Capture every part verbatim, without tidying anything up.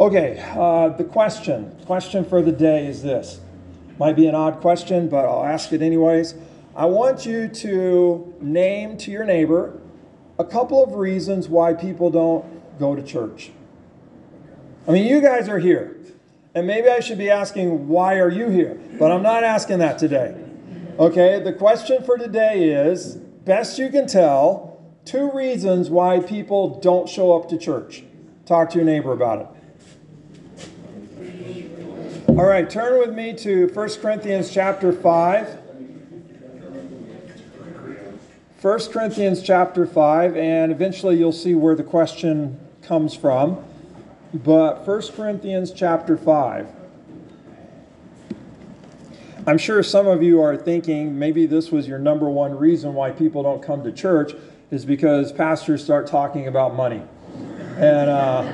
Okay, uh, the question, question for the day is this. Might be an odd question, but I'll ask it anyways. I want you to name to your neighbor a couple of reasons why people don't go to church. I mean, you guys are here, and maybe I should be asking, why are you here? But I'm not asking that today. Okay, the question for today is, best you can tell, two reasons why people don't show up to church. Talk to your neighbor about it. All right, turn with me to First Corinthians chapter five. First Corinthians chapter five, and eventually you'll see where the question comes from. But First Corinthians chapter five. I'm sure some of you are thinking maybe this was your number one reason why people don't come to church is because pastors start talking about money. And uh,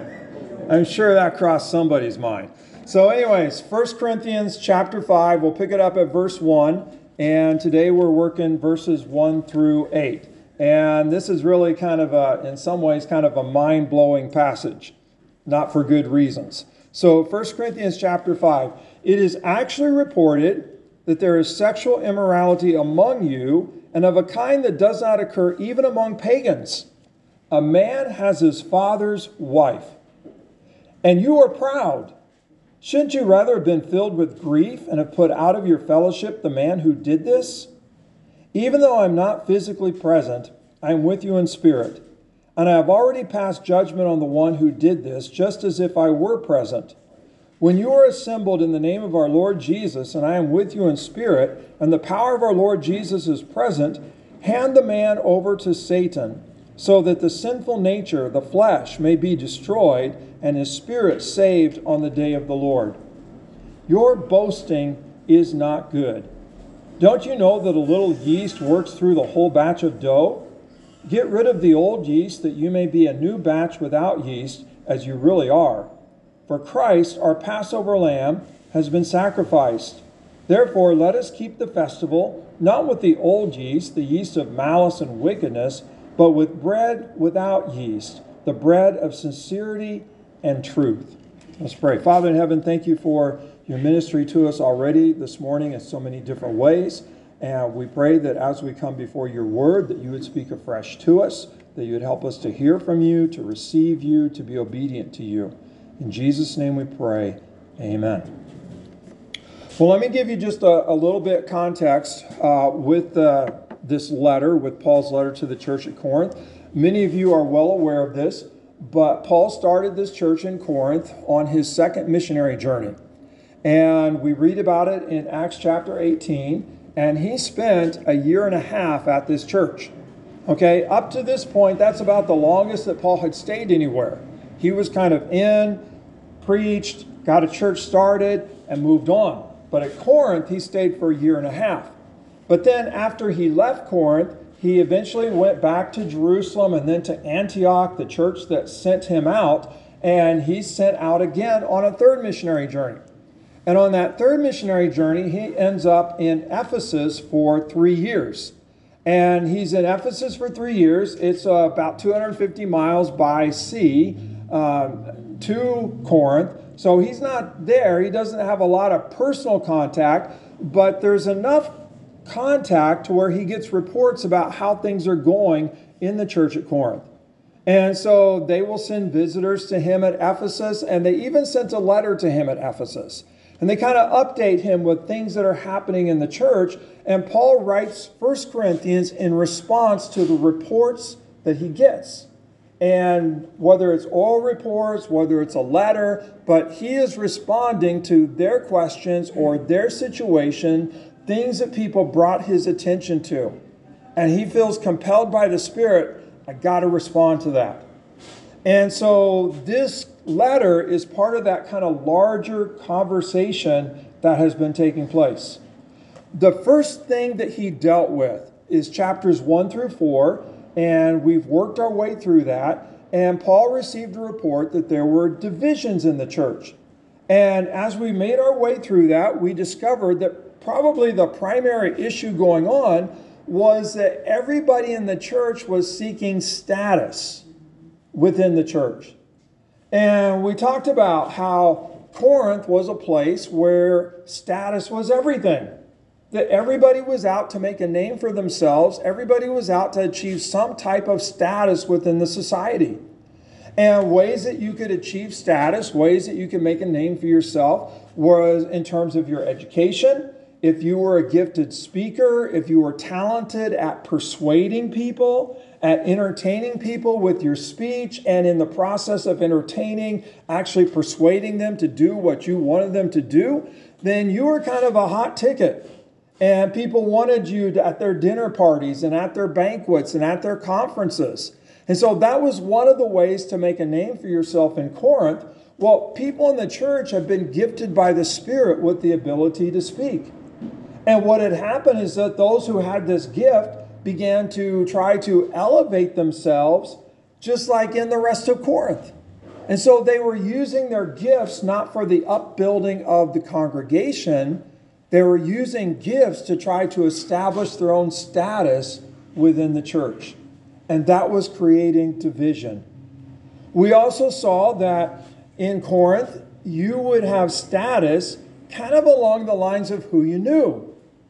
I'm sure that crossed somebody's mind. So anyways, First Corinthians chapter five, we'll pick it up at verse one. And today we're working verses one through eight. And this is really kind of a, in some ways, kind of a mind-blowing passage. Not for good reasons. So First Corinthians chapter five. It is actually reported that there is sexual immorality among you, and of a kind that does not occur even among pagans. A man has his father's wife. And you are proud. Shouldn't you rather have been filled with grief and have put out of your fellowship the man who did this? Even though I'm not physically present, I am with you in spirit. And I have already passed judgment on the one who did this, just as if I were present. When you are assembled in the name of our Lord Jesus, and I am with you in spirit, and the power of our Lord Jesus is present, hand the man over to Satan, so that the sinful nature, the flesh, may be destroyed, and his spirit saved on the day of the Lord. Your boasting is not good. Don't you know that a little yeast works through the whole batch of dough? Get rid of the old yeast, that you may be a new batch without yeast, as you really are. For Christ, our Passover lamb, has been sacrificed. Therefore, let us keep the festival, not with the old yeast, the yeast of malice and wickedness, but with bread without yeast, the bread of sincerity and truth. Let's pray. Father in heaven, thank you for your ministry to us already this morning in so many different ways. And we pray that as we come before your word, that you would speak afresh to us, that you would help us to hear from you, to receive you, to be obedient to you. In Jesus' name we pray. Amen. Well, let me give you just a, a little bit context uh, with uh, this letter, with Paul's letter to the church at Corinth. Many of you are well aware of this, but Paul started this church in Corinth on his second missionary journey. And we read about it in Acts chapter eighteen. And he spent a year and a half at this church. Okay, up to this point, that's about the longest that Paul had stayed anywhere. He was kind of in, preached, got a church started, and moved on. But at Corinth, he stayed for a year and a half. But then after he left Corinth, he eventually went back to Jerusalem and then to Antioch, the church that sent him out. And he's sent out again on a third missionary journey. And on that third missionary journey, he ends up in Ephesus for three years. And he's in Ephesus for three years. It's uh, about two hundred fifty miles by sea um, to Corinth. So he's not there. He doesn't have a lot of personal contact, but there's enough contact to where he gets reports about how things are going in the church at Corinth. And so they will send visitors to him at Ephesus, and they even sent a letter to him at Ephesus. And they kind of update him with things that are happening in the church. And Paul writes First Corinthians in response to the reports that he gets. And whether it's oral reports, whether it's a letter, but he is responding to their questions or their situation, things that people brought his attention to. And he feels compelled by the Spirit, I got to respond to that. And so this letter is part of that kind of larger conversation that has been taking place. The first thing that he dealt with is chapters one through four, and we've worked our way through that. And Paul received a report that there were divisions in the church. And as we made our way through that, we discovered that probably the primary issue going on was that everybody in the church was seeking status within the church. And we talked about how Corinth was a place where status was everything. That everybody was out to make a name for themselves. Everybody was out to achieve some type of status within the society. And ways that you could achieve status, ways that you could make a name for yourself, was in terms of your education. If you were a gifted speaker, if you were talented at persuading people, at entertaining people with your speech, and in the process of entertaining, actually persuading them to do what you wanted them to do, then you were kind of a hot ticket. And people wanted you to, at their dinner parties and at their banquets and at their conferences. And so that was one of the ways to make a name for yourself in Corinth. Well, people in the church have been gifted by the Spirit with the ability to speak. And what had happened is that those who had this gift began to try to elevate themselves, just like in the rest of Corinth. And so they were using their gifts not for the upbuilding of the congregation. They were using gifts to try to establish their own status within the church. And that was creating division. We also saw that in Corinth, you would have status kind of along the lines of who you knew.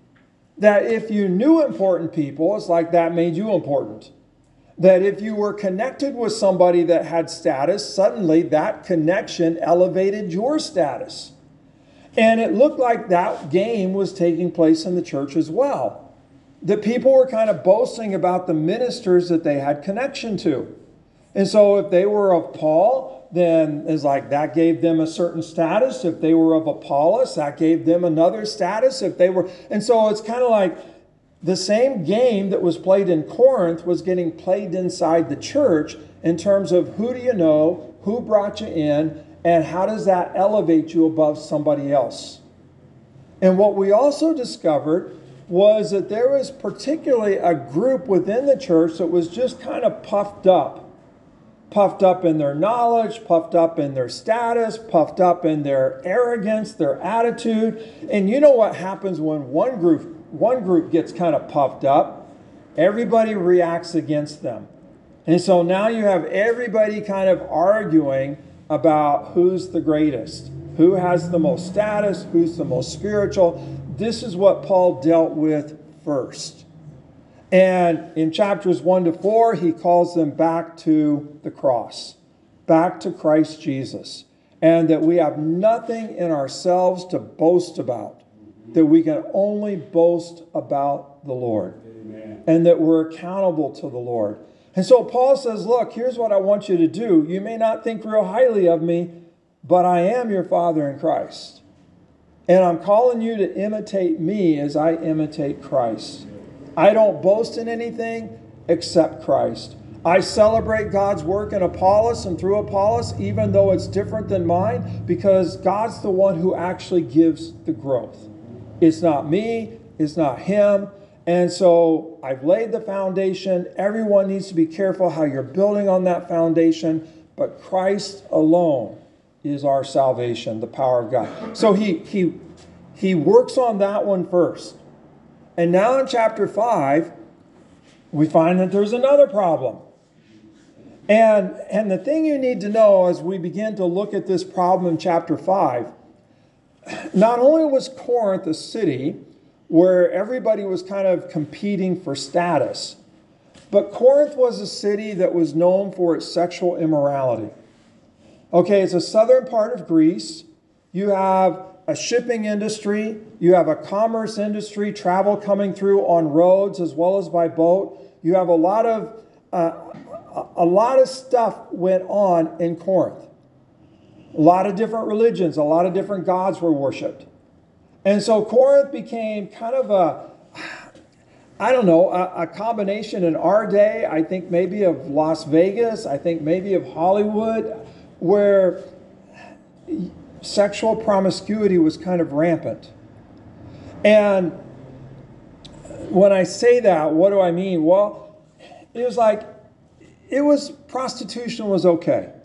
That if you knew important people, it's like that made you important. That if you were connected with somebody that had status, suddenly that connection elevated your status. And it looked like that game was taking place in the church as well. That people were kind of boasting about the ministers that they had connection to. And so if they were of Paul, then it's like that gave them a certain status. If they were of Apollos, that gave them another status. If they were, and so it's kind of like the same game that was played in Corinth was getting played inside the church in terms of who do you know, who brought you in, and how does that elevate you above somebody else. And what we also discovered was that there was particularly a group within the church that was just kind of puffed up. Puffed up in their knowledge, puffed up in their status, puffed up in their arrogance, their attitude. And you know what happens when one group, one group gets kind of puffed up? Everybody reacts against them. And so now you have everybody kind of arguing about who's the greatest, who has the most status, who's the most spiritual. This is what Paul dealt with first. And in chapters one to four, he calls them back to the cross, back to Christ Jesus, and that we have nothing in ourselves to boast about, that we can only boast about the Lord, Amen. And that we're accountable to the Lord. And so Paul says, look, here's what I want you to do. You may not think real highly of me, but I am your Father in Christ. And I'm calling you to imitate me as I imitate Christ. I don't boast in anything except Christ. I celebrate God's work in Apollos and through Apollos, even though it's different than mine, because God's the one who actually gives the growth. It's not me, it's not him. And so I've laid the foundation. Everyone needs to be careful how you're building on that foundation, but Christ alone is our salvation, the power of God. So he he he works on that one first. And now in chapter five, we find that there's another problem. And, and the thing you need to know as we begin to look at this problem in chapter five, not only was Corinth a city where everybody was kind of competing for status, but Corinth was a city that was known for its sexual immorality. Okay, it's a southern part of Greece. You have a shipping industry. You have a commerce industry, travel coming through on roads as well as by boat. You have a lot of uh, a lot of stuff went on in Corinth. A lot of different religions, a lot of different gods were worshipped. And so Corinth became kind of a, I don't know, a, a combination in our day, I think maybe of Las Vegas, I think maybe of Hollywood, where sexual promiscuity was kind of rampant. And when I say that, what do I mean? Well, it was like, it was, prostitution was okay.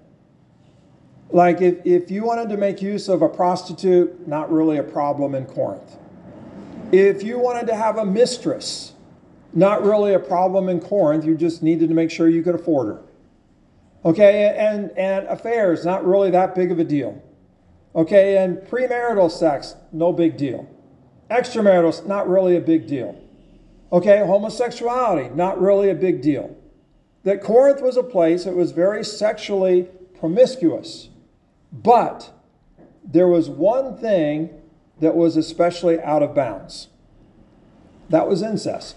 Like if, if you wanted to make use of a prostitute, not really a problem in Corinth. If you wanted to have a mistress, not really a problem in Corinth. You just needed to make sure you could afford her. Okay, and, and affairs, not really that big of a deal. Okay, and premarital sex, no big deal. Extramarital, not really a big deal. Okay, homosexuality, not really a big deal. That Corinth was a place that was very sexually promiscuous. But there was one thing that was especially out of bounds. That was incest.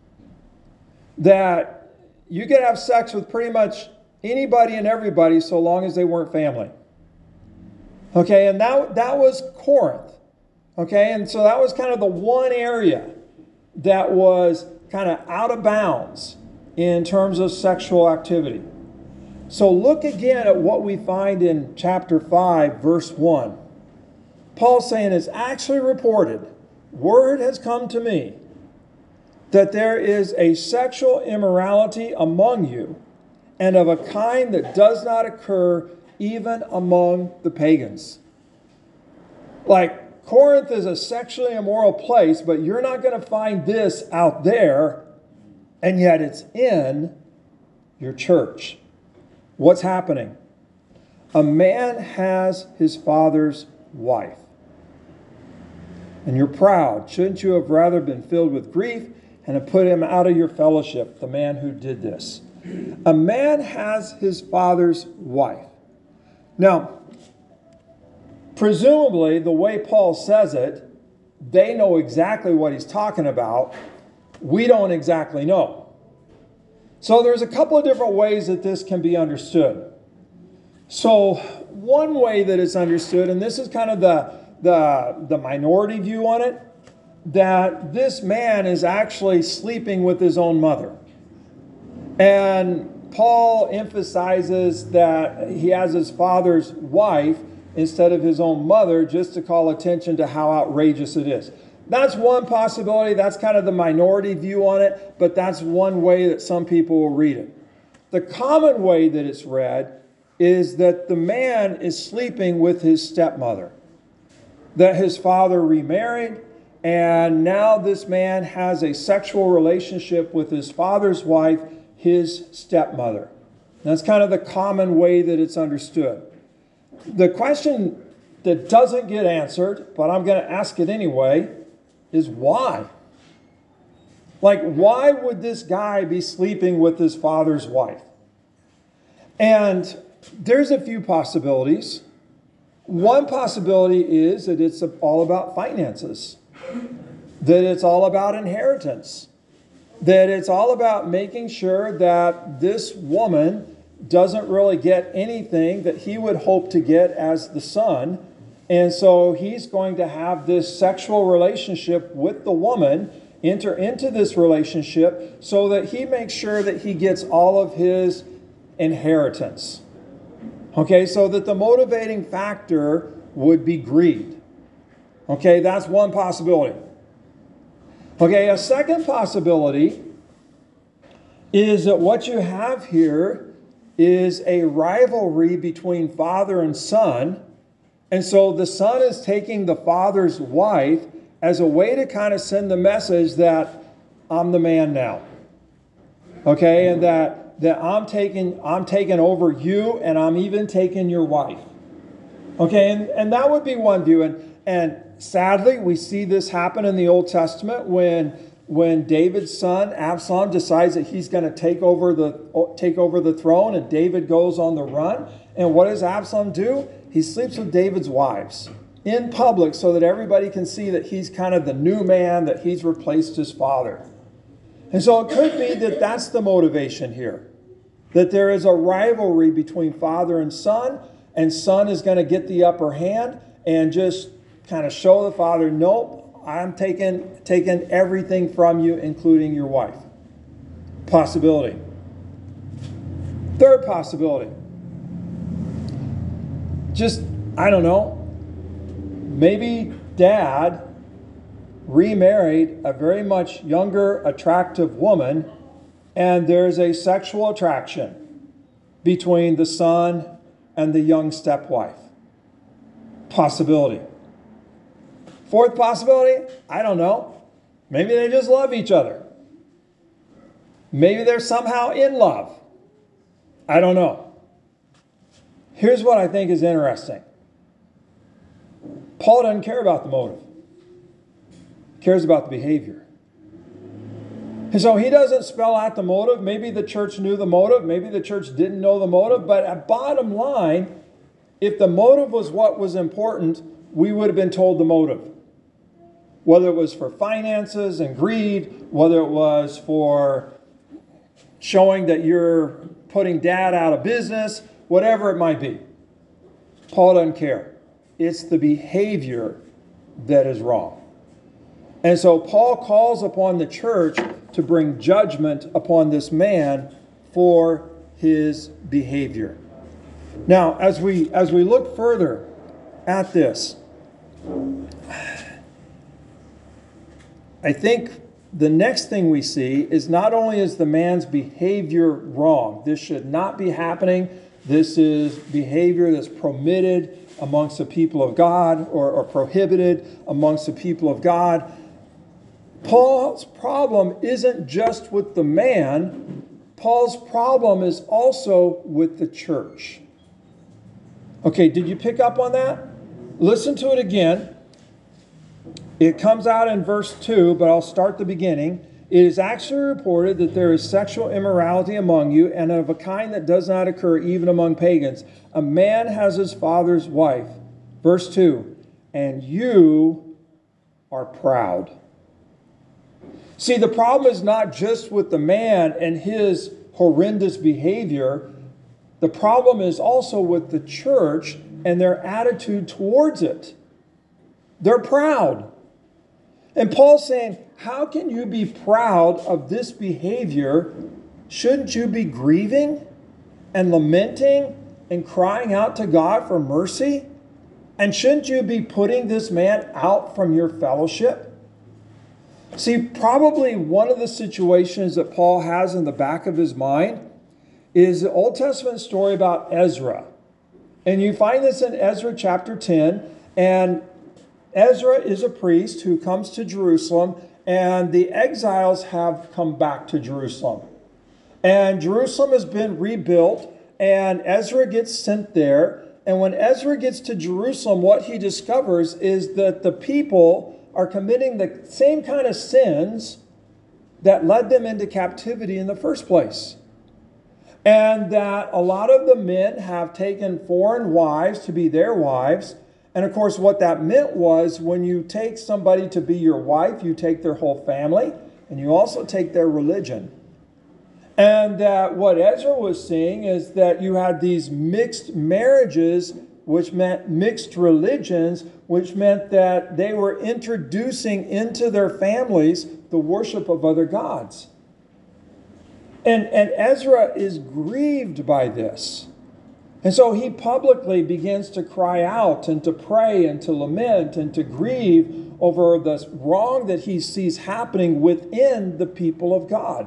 That you could have sex with pretty much anybody and everybody so long as they weren't family. Okay, and that, that was Corinth. Okay, and so that was kind of the one area that was kind of out of bounds in terms of sexual activity. So look again at what we find in chapter five, verse one. Paul's saying, it's actually reported, word has come to me, that there is a sexual immorality among you, and of a kind that does not occur even among the pagans. Like, Corinth is a sexually immoral place, but you're not going to find this out there, and yet it's in your church. What's happening? A man has his father's wife. And you're proud. Shouldn't you have rather been filled with grief and have put him out of your fellowship, the man who did this? A man has his father's wife. Now, presumably, the way Paul says it, they know exactly what he's talking about. We don't exactly know. So there's a couple of different ways that this can be understood. So one way that it's understood, and this is kind of the, the, the minority view on it, that this man is actually sleeping with his own mother. And Paul emphasizes that he has his father's wife instead of his own mother, just to call attention to how outrageous it is. That's one possibility. That's kind of the minority view on it, but that's one way that some people will read it. The common way that it's read is that the man is sleeping with his stepmother, that his father remarried, and now this man has a sexual relationship with his father's wife, his stepmother. That's kind of the common way that it's understood. The question that doesn't get answered, but I'm going to ask it anyway, is why? Like, why would this guy be sleeping with his father's wife? And there's a few possibilities. One possibility is that it's all about finances, that it's all about inheritance, that it's all about making sure that this woman doesn't really get anything that he would hope to get as the son. And so he's going to have this sexual relationship with the woman, enter into this relationship so that he makes sure that he gets all of his inheritance. Okay, so that the motivating factor would be greed. Okay, that's one possibility. Okay, a second possibility is that what you have here is a rivalry between father and son. And so the son is taking the father's wife as a way to kind of send the message that I'm the man now. Okay, and that, that I'm taking I'm taking over you, and I'm even taking your wife. Okay, and, and that would be one view. And, and sadly, we see this happen in the Old Testament when, when David's son, Absalom, decides that he's going to take over the take over the throne, and David goes on the run. And what does Absalom do? He sleeps with David's wives in public so that everybody can see that he's kind of the new man, that he's replaced his father. And so it could be that that's the motivation here, that there is a rivalry between father and son, and son is going to get the upper hand and just kind of show the father, nope, I'm taking, taking everything from you, including your wife. Possibility. Third possibility. Just, I don't know, maybe dad remarried a very much younger, attractive woman, and there's a sexual attraction between the son and the young stepwife. Possibility. Fourth possibility, I don't know. Maybe they just love each other. Maybe they're somehow in love. I don't know. Here's what I think is interesting. Paul doesn't care about the motive. He cares about the behavior. And so he doesn't spell out the motive. Maybe the church knew the motive. Maybe the church didn't know the motive. But at bottom line, if the motive was what was important, we would have been told the motive. Whether it was for finances and greed, whether it was for showing that you're putting dad out of business, whatever it might be. Paul doesn't care. It's the behavior that is wrong. And so Paul calls upon the church to bring judgment upon this man for his behavior. Now, as we as we look further at this, I think the next thing we see is not only is the man's behavior wrong, this should not be happening. This is behavior that's permitted amongst the people of God or, or prohibited amongst the people of God. Paul's problem isn't just with the man. Paul's problem is also with the church. Okay, did you pick up on that? Listen to it again. It comes out in verse two, but I'll start the beginning. It is actually reported that there is sexual immorality among you, and of a kind that does not occur even among pagans. A man has his father's wife. Verse two, and you are proud. See, the problem is not just with the man and his horrendous behavior. The problem is also with the church and their attitude towards it. They're proud. And Paul's saying, how can you be proud of this behavior? Shouldn't you be grieving and lamenting and crying out to God for mercy? And shouldn't you be putting this man out from your fellowship? See, probably one of the situations that Paul has in the back of his mind is the Old Testament story about Ezra. And you find this in Ezra chapter ten. And Ezra is a priest who comes to Jerusalem, and the exiles have come back to Jerusalem. And Jerusalem has been rebuilt, and Ezra gets sent there. And when Ezra gets to Jerusalem, what he discovers is that the people are committing the same kind of sins that led them into captivity in the first place. And that a lot of the men have taken foreign wives to be their wives. And of course, what that meant was when you take somebody to be your wife, you take their whole family, and you also take their religion. And that what Ezra was seeing is that you had these mixed marriages, which meant mixed religions, which meant that they were introducing into their families the worship of other gods. And, and Ezra is grieved by this. And so he publicly begins to cry out and to pray and to lament and to grieve over the wrong that he sees happening within the people of God.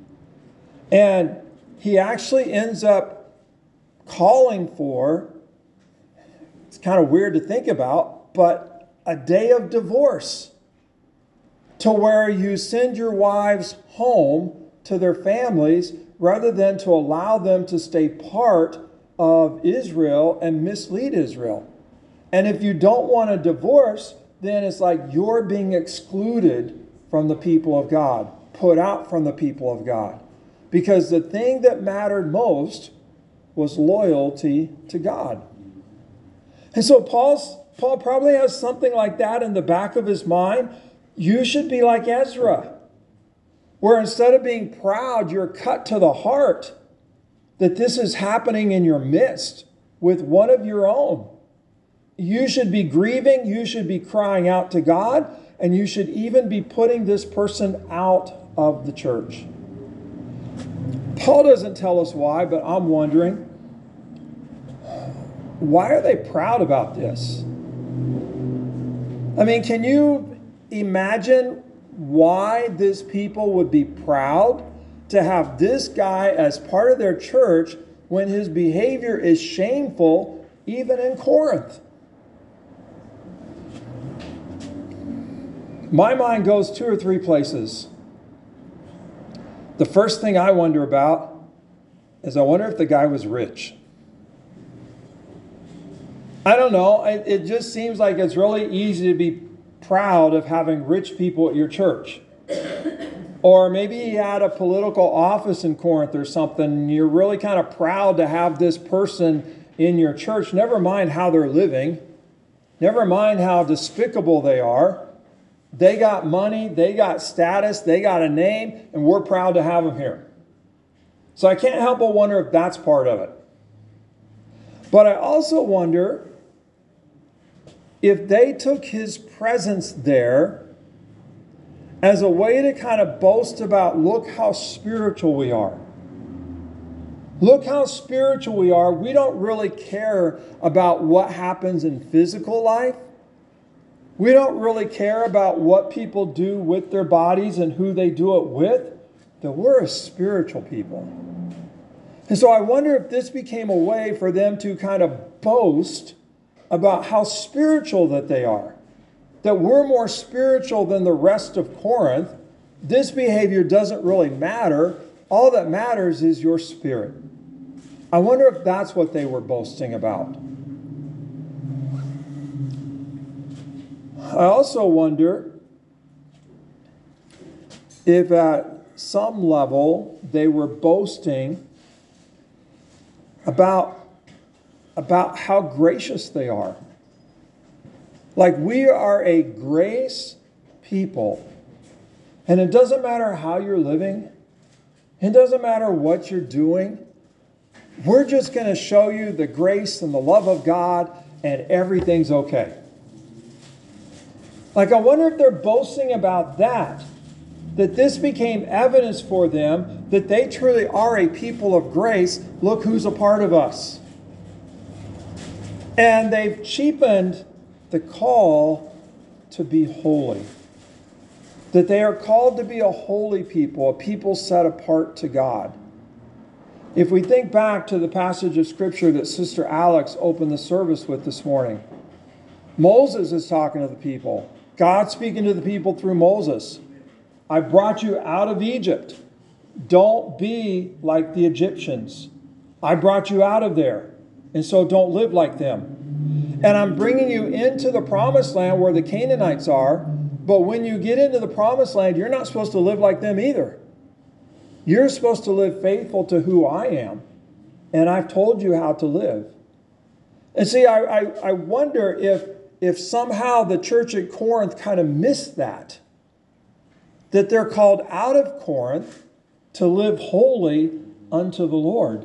And he actually ends up calling for, it's kind of weird to think about, but a day of divorce, to where you send your wives home to their families rather than to allow them to stay part of Israel and mislead Israel. And if you don't want a divorce, then it's like you're being excluded from the people of God, put out from the people of God. Because the thing that mattered most was loyalty to God. And so Paul's, Paul probably has something like that in the back of his mind. You should be like Ezra, where instead of being proud, you're cut to the heart that this is happening in your midst with one of your own. You should be grieving, you should be crying out to God, and you should even be putting this person out of the church. Paul doesn't tell us why, but I'm wondering, why are they proud about this? I mean, can you imagine why this people would be proud to have this guy as part of their church when his behavior is shameful, even in Corinth? My mind goes two or three places. The first thing I wonder about is I wonder if the guy was rich. I don't know. It, it just seems like it's really easy to be proud of having rich people at your church. Or maybe you had a political office in Corinth or something, and you're really kind of proud to have this person in your church. Never mind how they're living. Never mind how despicable they are. They got money, they got status, they got a name, and we're proud to have them here. So I can't help but wonder if that's part of it. But I also wonder if they took his presence there as a way to kind of boast about, look how spiritual we are. Look how spiritual we are. We don't really care about what happens in physical life. We don't really care about what people do with their bodies and who they do it with. That we're a spiritual people. And so I wonder if this became a way for them to kind of boast about how spiritual that they are. That we're more spiritual than the rest of Corinth. This behavior doesn't really matter. All that matters is your spirit. I wonder if that's what they were boasting about. I also wonder if at some level they were boasting about, about how gracious they are. Like, we are a grace people. And it doesn't matter how you're living. It doesn't matter what you're doing. We're just going to show you the grace and the love of God, and everything's okay. Like, I wonder if they're boasting about that. That this became evidence for them that they truly are a people of grace. Look who's a part of us. And they've cheapened the call to be holy. That they are called to be a holy people, a people set apart to God. If we think back to the passage of Scripture that Sister Alex opened the service with this morning, Moses is talking to the people. God speaking to the people through Moses. I brought you out of Egypt. Don't be like the Egyptians. I brought you out of there. And so don't live like them. And I'm bringing you into the promised land where the Canaanites are. But when you get into the promised land, you're not supposed to live like them either. You're supposed to live faithful to who I am. And I've told you how to live. And see, I, I, I wonder if, if somehow the church at Corinth kind of missed that. That they're called out of Corinth to live holy unto the Lord.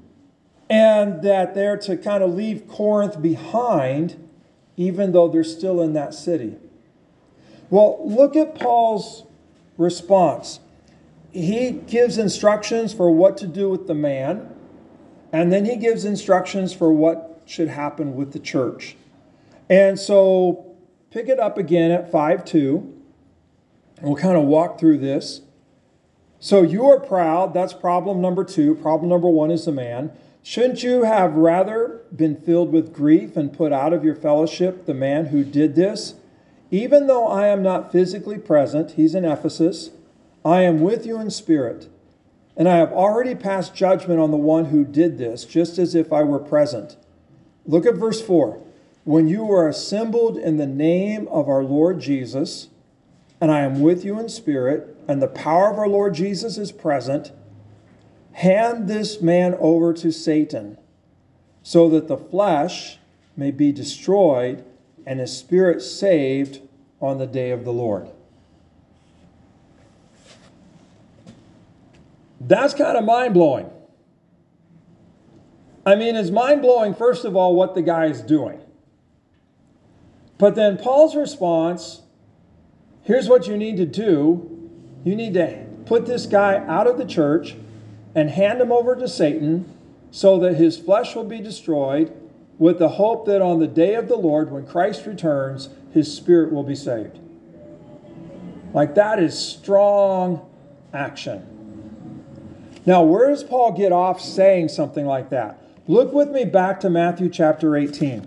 And that they're to kind of leave Corinth behind, even though they're still in that city. Well, look at Paul's response. He gives instructions for what to do with the man, and then he gives instructions for what should happen with the church. And so pick it up again at five two. We'll kind of walk through this. So you are proud. That's problem number two. Problem number one is the man. Shouldn't you have rather been filled with grief and put out of your fellowship the man who did this? Even though I am not physically present, he's in Ephesus, I am with you in spirit. And I have already passed judgment on the one who did this, just as if I were present. Look at verse four. When you were assembled in the name of our Lord Jesus, and I am with you in spirit, and the power of our Lord Jesus is present, hand this man over to Satan, so that the flesh may be destroyed and his spirit saved on the day of the Lord. That's kind of mind-blowing. I mean, it's mind-blowing, first of all, what the guy is doing. But then Paul's response, here's what you need to do. You need to put this guy out of the church and hand him over to Satan so that his flesh will be destroyed, with the hope that on the day of the Lord, when Christ returns, his spirit will be saved. Like, that is strong action. Now, where does Paul get off saying something like that? Look with me back to Matthew chapter eighteen.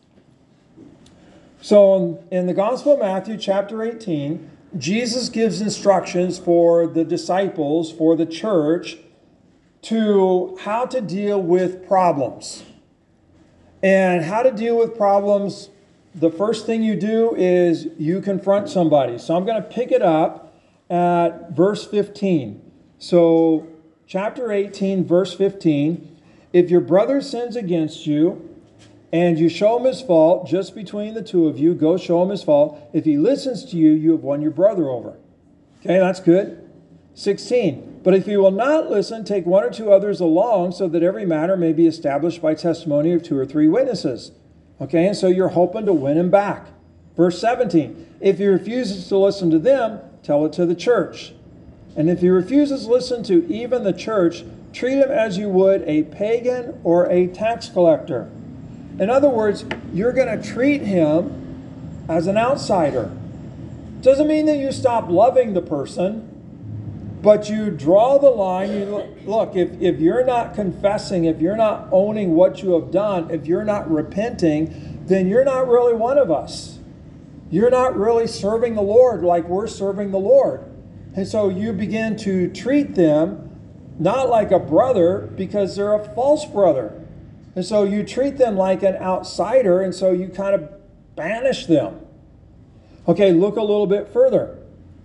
So in the Gospel of Matthew chapter eighteen, Jesus gives instructions for the disciples, for the church, to how to deal with problems. And how to deal with problems, the first thing you do is you confront somebody. So I'm going to pick it up at verse fifteen. So chapter eighteen, verse fifteen. If your brother sins against you, and you show him his fault, just between the two of you, go show him his fault. If he listens to you, you have won your brother over. Okay, that's good. sixteen. But if he will not listen, take one or two others along, so that every matter may be established by testimony of two or three witnesses. Okay, and so you're hoping to win him back. Verse seventeen. If he refuses to listen to them, tell it to the church. And if he refuses to listen to even the church, treat him as you would a pagan or a tax collector. In other words, you're going to treat him as an outsider. Doesn't mean that you stop loving the person, but you draw the line. You look, if, if you're not confessing, if you're not owning what you have done, if you're not repenting, then you're not really one of us. You're not really serving the Lord like we're serving the Lord. And so you begin to treat them not like a brother, because they're a false brother. And so you treat them like an outsider, and so you kind of banish them. Okay, look a little bit further.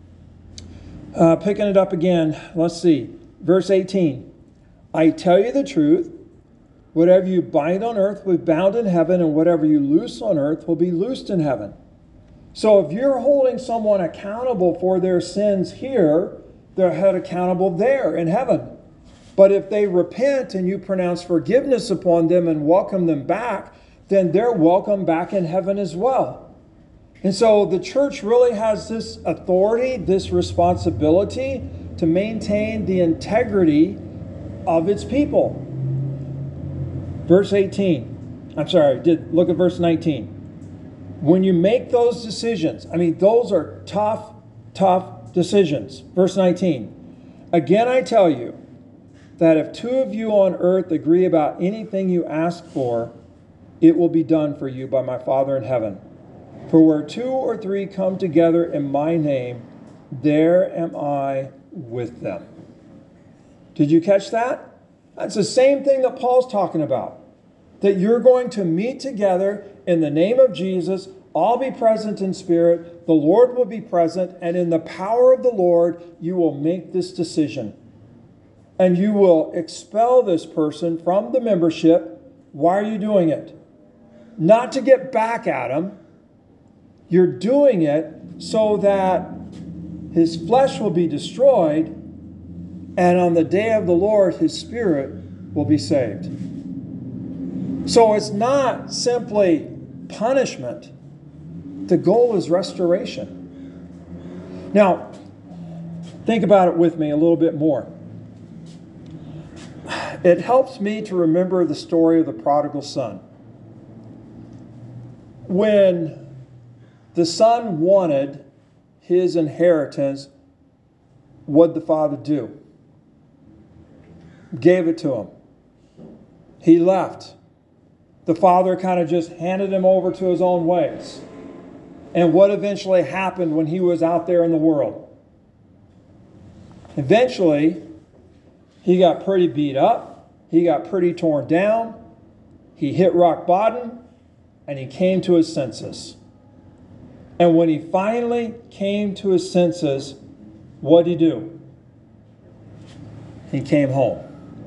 Uh, picking it up again, let's see. Verse eighteen. I tell you the truth, whatever you bind on earth will be bound in heaven, and whatever you loose on earth will be loosed in heaven. So if you're holding someone accountable for their sins here, they're held accountable there in heaven. But if they repent and you pronounce forgiveness upon them and welcome them back, then they're welcome back in heaven as well. And so the church really has this authority, this responsibility to maintain the integrity of its people. Verse eighteen. I'm sorry, did look at verse nineteen. When you make those decisions, I mean, those are tough, tough decisions. Verse nineteen. Again, I tell you, that if two of you on earth agree about anything you ask for, it will be done for you by my Father in heaven. For where two or three come together in my name, there am I with them. Did you catch that? That's the same thing that Paul's talking about. That you're going to meet together in the name of Jesus, all be present in spirit, the Lord will be present, and in the power of the Lord, you will make this decision. And you will expel this person from the membership. Why are you doing it? Not to get back at him. You're doing it so that his flesh will be destroyed, and on the day of the Lord, his spirit will be saved. So it's not simply punishment. The goal is restoration. Now, think about it with me a little bit more. It helps me to remember the story of the prodigal son. When the son wanted his inheritance, what'd the father do? Gave it to him. He left. The father kind of just handed him over to his own ways. And what eventually happened when he was out there in the world? Eventually, he got pretty beat up. He got pretty torn down. He hit rock bottom, and he came to his senses. And when he finally came to his senses, what did he do? He came home.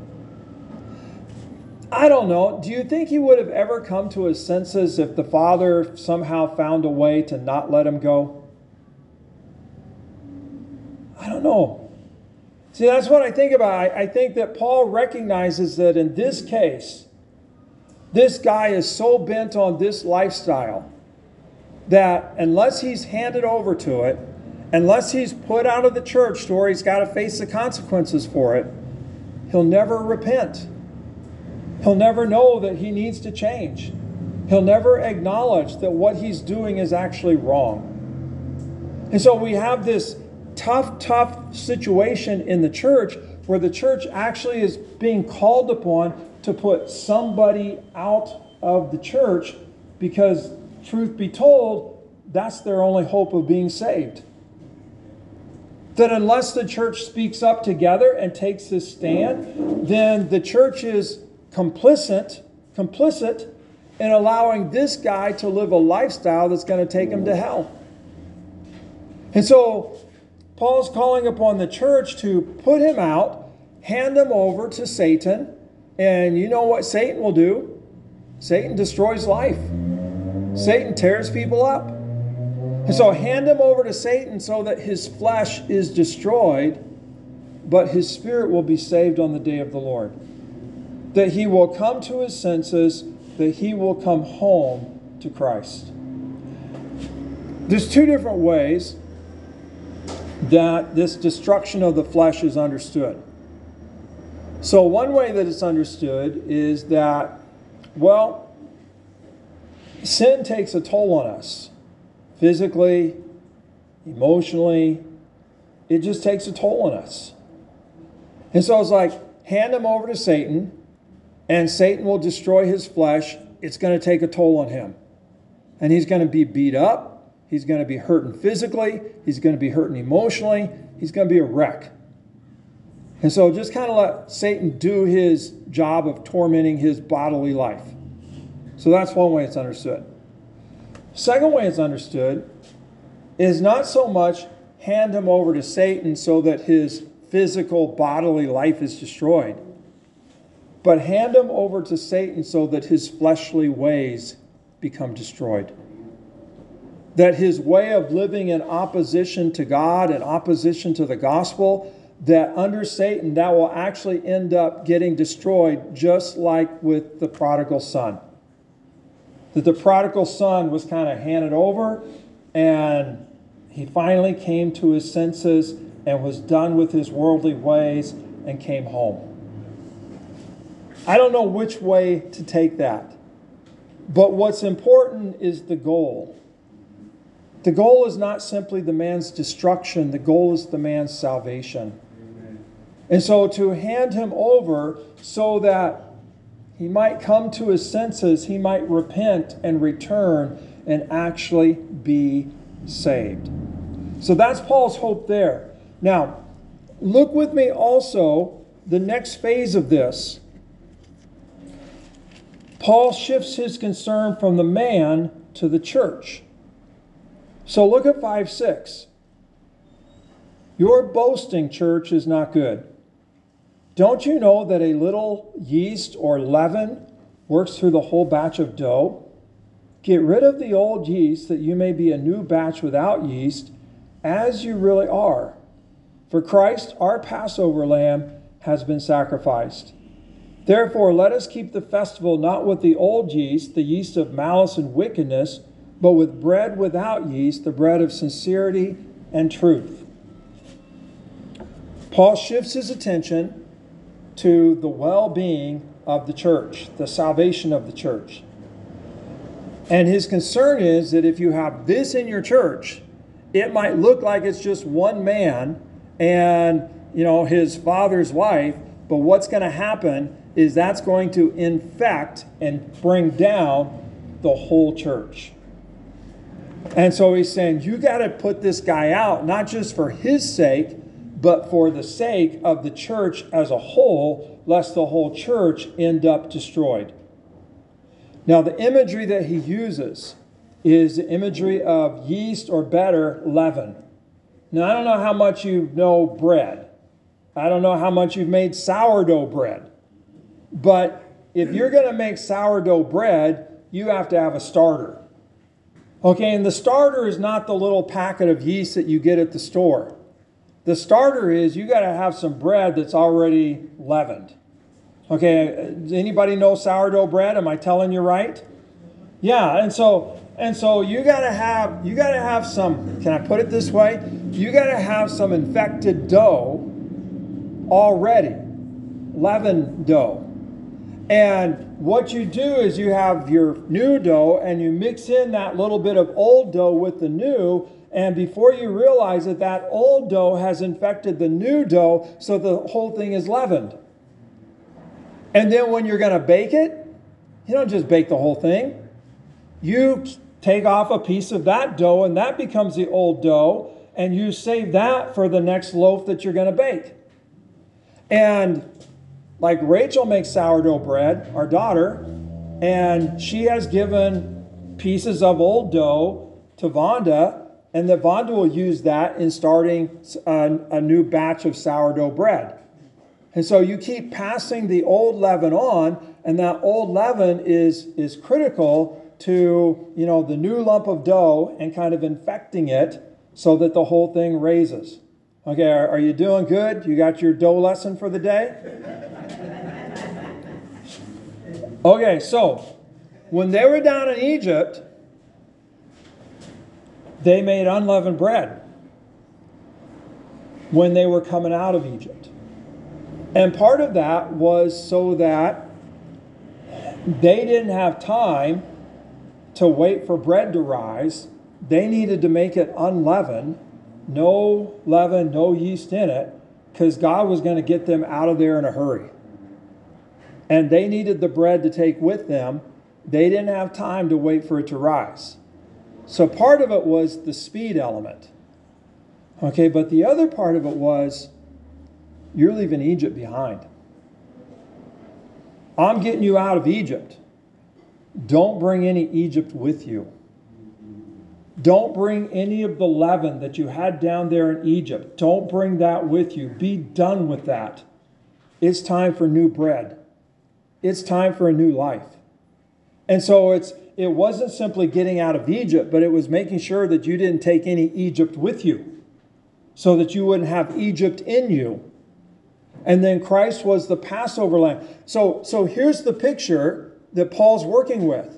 I don't know. Do you think he would have ever come to his senses if the father somehow found a way to not let him go? I don't know. See, that's what I think about. I, I think that Paul recognizes that in this case, this guy is so bent on this lifestyle that unless he's handed over to it, unless he's put out of the church to where he's got to face the consequences for it, he'll never repent. He'll never know that he needs to change. He'll never acknowledge that what he's doing is actually wrong. And so we have this tough, tough situation in the church where the church actually is being called upon to put somebody out of the church because, truth be told, that's their only hope of being saved. That unless the church speaks up together and takes this stand, then the church is complicit, complicit in allowing this guy to live a lifestyle that's going to take him to hell. And so Paul's calling upon the church to put him out, hand him over to Satan, and you know what Satan will do? Satan destroys life. Satan tears people up. And so hand him over to Satan so that his flesh is destroyed, but his spirit will be saved on the day of the Lord. That he will come to his senses, that he will come home to Christ. There's two different ways that this destruction of the flesh is understood. So one way that it's understood is that, well, sin takes a toll on us. Physically, emotionally, it just takes a toll on us. And so it's like, hand him over to Satan, and Satan will destroy his flesh. It's going to take a toll on him. And he's going to be beat up. He's going to be hurting physically. He's going to be hurting emotionally. He's going to be a wreck. And so just kind of let Satan do his job of tormenting his bodily life. So that's one way it's understood. Second way it's understood is not so much hand him over to Satan so that his physical bodily life is destroyed, but hand him over to Satan so that his fleshly ways become destroyed. That his way of living in opposition to God and opposition to the gospel, that under Satan, that will actually end up getting destroyed, just like with the prodigal son. That the prodigal son was kind of handed over, and he finally came to his senses and was done with his worldly ways and came home. I don't know which way to take that. But what's important is the goal. The goal is not simply the man's destruction. The goal is the man's salvation. Amen. And so to hand him over so that he might come to his senses, he might repent and return and actually be saved. So that's Paul's hope there. Now, look with me also the next phase of this. Paul shifts his concern from the man to the church. So look at five six. Your boasting, church, is not good. Don't you know that a little yeast or leaven works through the whole batch of dough? Get rid of the old yeast that you may be a new batch without yeast, as you really are. For Christ, our Passover lamb, has been sacrificed. Therefore, let us keep the festival not with the old yeast, the yeast of malice and wickedness, but with bread without yeast, the bread of sincerity and truth. Paul shifts his attention to the well-being of the church, the salvation of the church. And his concern is that if you have this in your church, it might look like it's just one man and, you know, his father's wife, but what's going to happen is that's going to infect and bring down the whole church. And so he's saying, you got to put this guy out, not just for his sake, but for the sake of the church as a whole, lest the whole church end up destroyed. Now, the imagery that he uses is the imagery of yeast, or better, leaven. Now, I don't know how much you know bread. I don't know how much you've made sourdough bread. But if you're going to make sourdough bread, you have to have a starter. Okay, and the starter is not the little packet of yeast that you get at the store. The starter is you got to have some bread that's already leavened. Okay, does anybody know sourdough bread? Am I telling you right? Yeah, and so and so you got to have you got to have some, can I put it this way? You got to have some infected dough already, leavened dough. And what you do is you have your new dough and you mix in that little bit of old dough with the new, and before you realize it, that old dough has infected the new dough, so the whole thing is leavened. And then when you're going to bake it, you don't just bake the whole thing. You take off a piece of that dough, and that becomes the old dough, and you save that for the next loaf that you're going to bake. And like Rachel makes sourdough bread, our daughter, And she has given pieces of old dough to Vonda, and that Vonda will use that in starting a, a new batch of sourdough bread. And so you keep passing the old leaven on, and that old leaven is, is critical to, you know, the new lump of dough and kind of infecting it so that the whole thing raises. Okay, are, are you doing good? You got your dough lesson for the day? Okay, so when they were down in Egypt, they made unleavened bread when they were coming out of Egypt. And part of that was so that they didn't have time to wait for bread to rise. They needed to make it unleavened, no leaven, no yeast in it, because God was going to get them out of there in a hurry. And they needed the bread to take with them. They didn't have time to wait for it to rise. So part of it was the speed element. Okay, but the other part of it was, you're leaving Egypt behind. I'm getting you out of Egypt. Don't bring any Egypt with you. Don't bring any of the leaven that you had down there in Egypt. Don't bring that with you. Be done with that. It's time for new bread. It's time for a new life. And so it's it wasn't simply getting out of Egypt, but it was making sure that you didn't take any Egypt with you, so that you wouldn't have Egypt in you. And then Christ was the Passover lamb. So, so here's the picture that Paul's working with.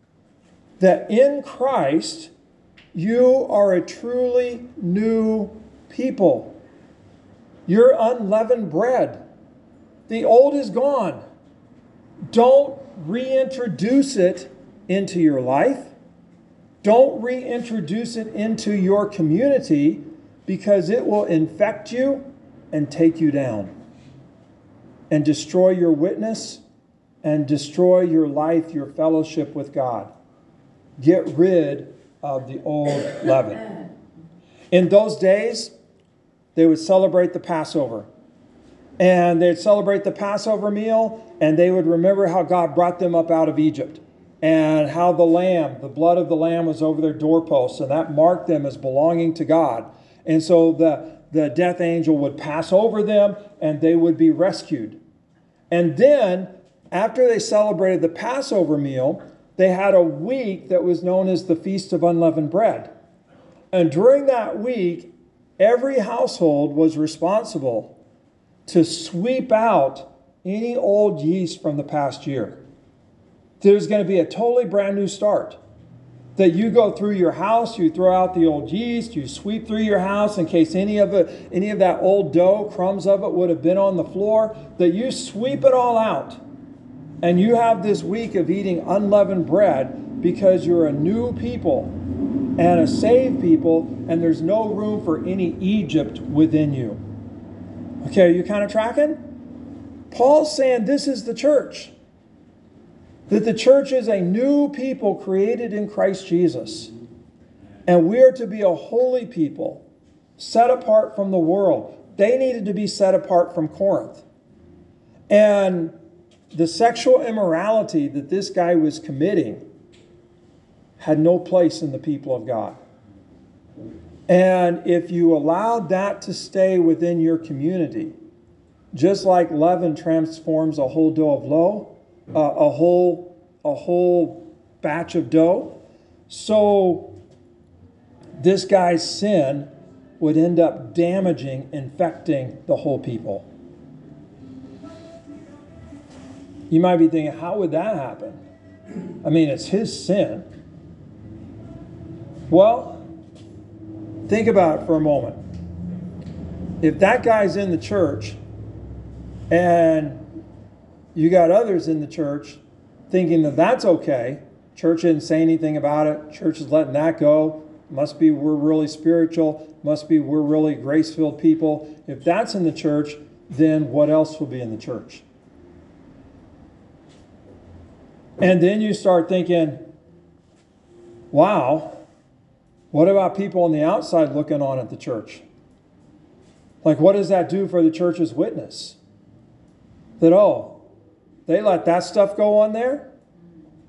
That in Christ, you are a truly new people. You're unleavened bread. The old is gone. Don't reintroduce it into your life. Don't reintroduce it into your community, because it will infect you and take you down and destroy your witness and destroy your life, your fellowship with God. Get rid of the old leaven. In those days, they would celebrate the Passover. And they'd celebrate the Passover meal, and they would remember how God brought them up out of Egypt, and how the lamb, the blood of the lamb, was over their doorposts, and that marked them as belonging to God. And so the, the death angel would pass over them, and they would be rescued. And then, after they celebrated the Passover meal, they had a week that was known as the Feast of Unleavened Bread. And during that week, every household was responsible to sweep out any old yeast from the past year. There's going to be a totally brand new start. That you go through your house, you throw out the old yeast, you sweep through your house in case any of it, any of that old dough, crumbs of it would have been on the floor, that you sweep it all out. And you have this week of eating unleavened bread, because you're a new people and a saved people, and there's no room for any Egypt within you. Okay, are you kind of tracking? Paul's saying this is the church. That the church is a new people created in Christ Jesus. And we are to be a holy people, set apart from the world. They needed to be set apart from Corinth. And the sexual immorality that this guy was committing had no place in the people of God. And if you allowed that to stay within your community, just like leaven transforms a whole dough of low, uh, a whole a whole batch of dough, so this guy's sin would end up damaging, infecting the whole people. You might be thinking, how would that happen? I mean, it's his sin. Well, think about it for a moment. If that guy's in the church and you got others in the church thinking that that's okay, church didn't say anything about it, church is letting that go, must be we're really spiritual, must be we're really grace-filled people. If that's in the church, then what else will be in the church? And then you start thinking, wow, what about people on the outside looking on at the church? Like, what does that do for the church's witness? That, oh, they let that stuff go on there?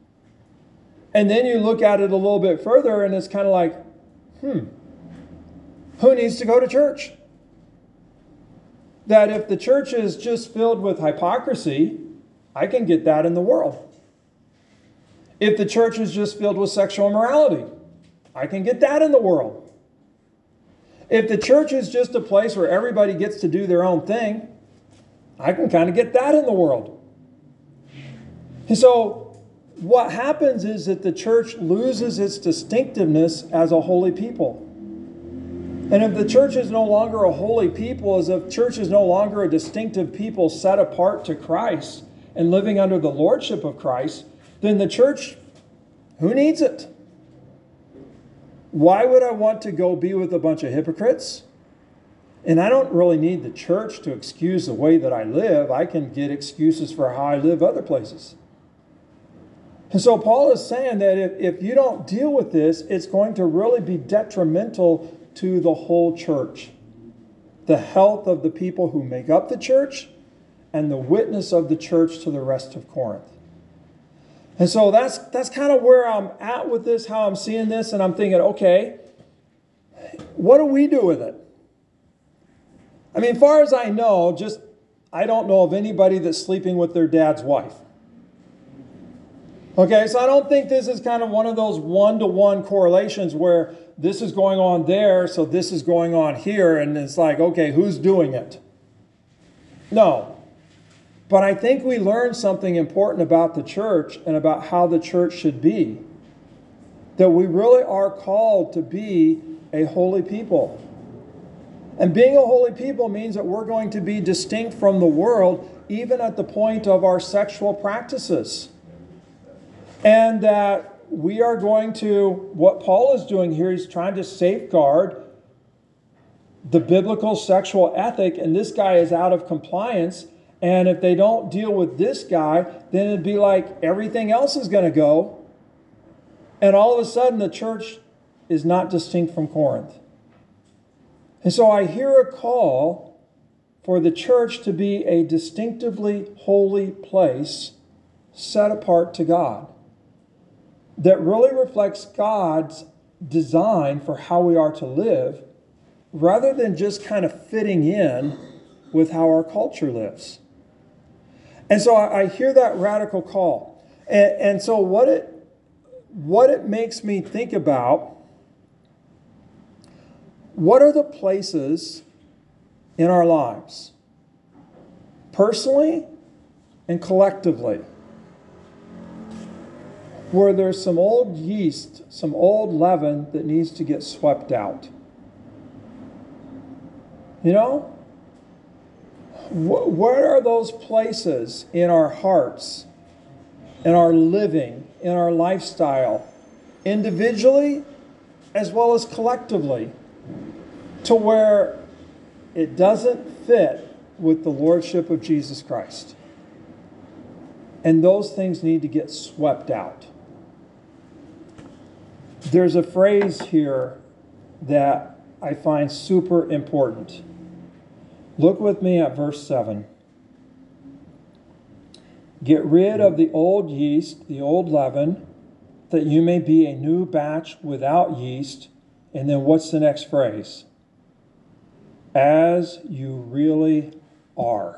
And then you look at it a little bit further and it's kind of like, hmm, who needs to go to church? That if the church is just filled with hypocrisy, I can get that in the world. If the church is just filled with sexual immorality, I can get that in the world. If the church is just a place where everybody gets to do their own thing, I can kind of get that in the world. And so what happens is that the church loses its distinctiveness as a holy people. And if the church is no longer a holy people, as if church is no longer a distinctive people set apart to Christ and living under the lordship of Christ, then the church, who needs it? Why would I want to go be with a bunch of hypocrites? And I don't really need the church to excuse the way that I live. I can get excuses for how I live other places. And so Paul is saying that if, if you don't deal with this, it's going to really be detrimental to the whole church. The health of the people who make up the church and the witness of the church to the rest of Corinth. And so that's that's kind of where I'm at with this, how I'm seeing this, and I'm thinking, okay, what do we do with it? I mean, as far as I know, just I don't know of anybody that's sleeping with their dad's wife. Okay, so I don't think this is kind of one of those one-to-one correlations where this is going on there, so this is going on here, and it's like, okay, who's doing it? No. But I think we learn something important about the church and about how the church should be. That we really are called to be a holy people. And being a holy people means that we're going to be distinct from the world, even at the point of our sexual practices. And that we are going to, what Paul is doing here, he's trying to safeguard the biblical sexual ethic, and this guy is out of compliance. And if they don't deal with this guy, then it'd be like everything else is going to go. And all of a sudden, the church is not distinct from Corinth. And so I hear a call for the church to be a distinctively holy place set apart to God, that really reflects God's design for how we are to live, rather than just kind of fitting in with how our culture lives. And so I, I hear that radical call. And, and so what it, what it makes me think about, what are the places in our lives, personally and collectively, where there's some old yeast, some old leaven that needs to get swept out? You know? What are those places in our hearts, in our living, in our lifestyle, individually as well as collectively, to where it doesn't fit with the lordship of Jesus Christ? And those things need to get swept out. There's a phrase here that I find super important. Look with me at verse seven. Get rid of the old yeast, the old leaven, that you may be a new batch without yeast. And then what's the next phrase? As you really are.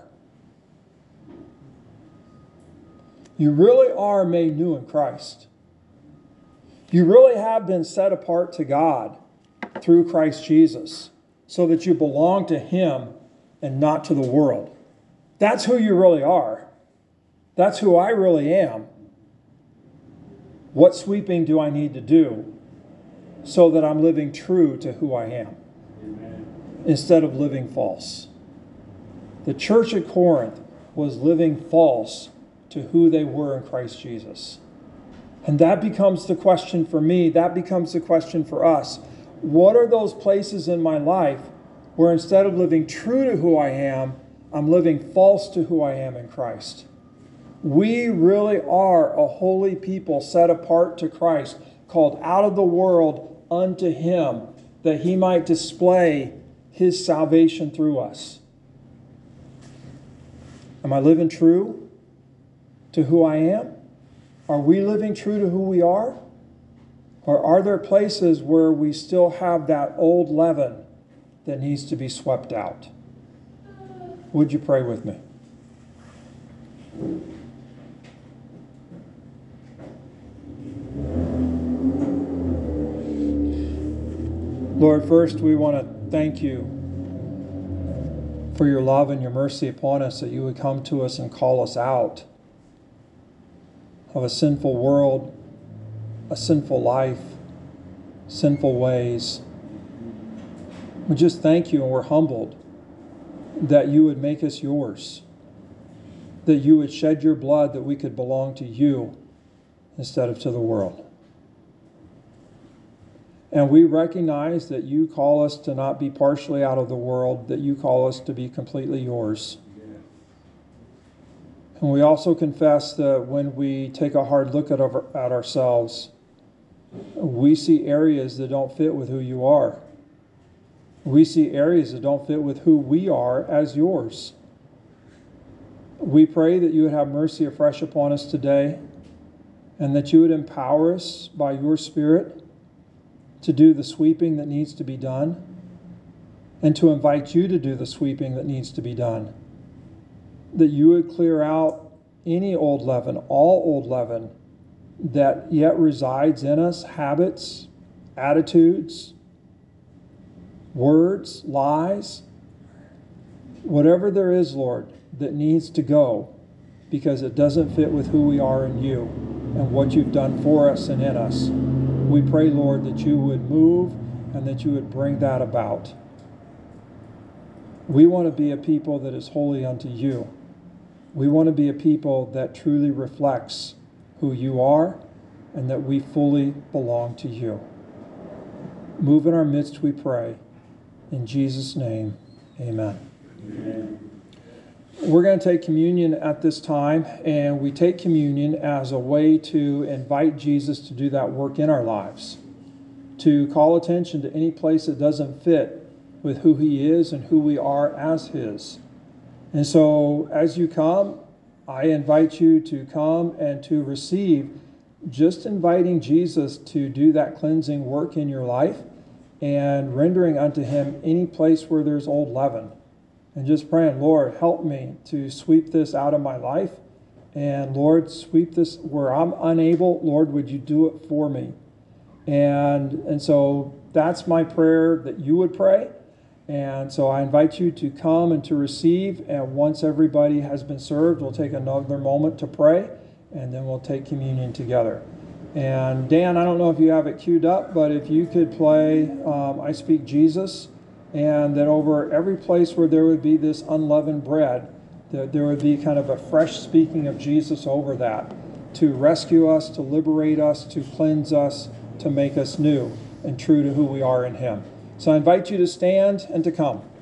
You really are made new in Christ. You really have been set apart to God through Christ Jesus, so that you belong to Him and not to the world. That's who you really are. That's who I really am. What sweeping do I need to do so that I'm living true to who I am? Amen. Instead of living false? The church at Corinth was living false to who they were in Christ Jesus. And that becomes the question for me. That becomes the question for us. What are those places in my life where instead of living true to who I am, I'm living false to who I am in Christ? We really are a holy people set apart to Christ, called out of the world unto Him, that He might display His salvation through us. Am I living true to who I am? Are we living true to who we are? Or are there places where we still have that old leaven that needs to be swept out? Would you pray with me? Lord, first we want to thank you for your love and your mercy upon us, that you would come to us and call us out of a sinful world, a sinful life, sinful ways. We just thank you, and we're humbled that you would make us yours, that you would shed your blood that we could belong to you instead of to the world. And we recognize that you call us to not be partially out of the world, that you call us to be completely yours. And we also confess that when we take a hard look at, our, at ourselves, we see areas that don't fit with who you are. We see areas that don't fit with who we are as yours. We pray that you would have mercy afresh upon us today, and that you would empower us by your Spirit to do the sweeping that needs to be done, and to invite you to do the sweeping that needs to be done. That you would clear out any old leaven, all old leaven, that yet resides in us, habits, attitudes, words, lies, whatever there is, Lord, that needs to go because it doesn't fit with who we are in you and what you've done for us and in us. We pray, Lord, that you would move and that you would bring that about. We want to be a people that is holy unto you. We want to be a people that truly reflects who you are and that we fully belong to you. Move in our midst, we pray. In Jesus' name, amen. Amen. We're going to take communion at this time, and we take communion as a way to invite Jesus to do that work in our lives, to call attention to any place that doesn't fit with who he is and who we are as his. And so as you come, I invite you to come and to receive, just inviting Jesus to do that cleansing work in your life and rendering unto him any place where there's old leaven. And just praying, Lord, help me to sweep this out of my life. And Lord, sweep this where I'm unable. Lord, would you do it for me? And, and so that's my prayer that you would pray. And so I invite you to come and to receive. And once everybody has been served, we'll take another moment to pray. And then we'll take communion together. And Dan, I don't know if you have it queued up, but if you could play um, I Speak Jesus. And that over every place where there would be this unleavened bread, that there would be kind of a fresh speaking of Jesus over that, to rescue us, to liberate us, to cleanse us, to make us new and true to who we are in him. So I invite you to stand and to come.